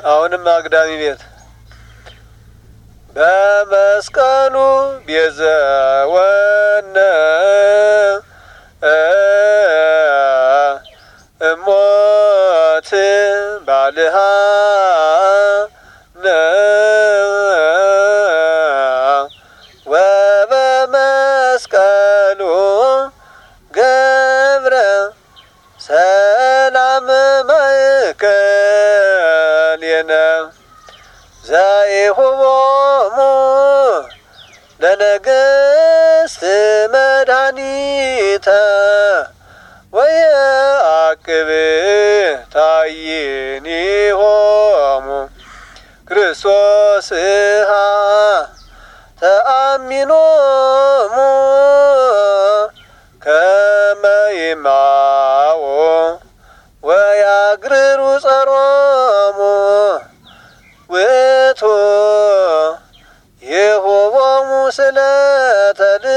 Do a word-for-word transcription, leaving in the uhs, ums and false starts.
አሁንም አግዳሚ ቤት በመስቀሉ ቤዘወነ እሞት ባልሃ ወበመስቀሉ ገብረ ሰላም ማእከሌነ ዘኢሁቦሙ ለነገሥት መድኃኒተ ወየዐቅብ ታዕይንቲሆሙ ክርስቶስሃ ተአሚኖሙ ከመ ይማው ወያግርሩ ጸሮሙ ውእቱ ይሁቦሙ ስእለተ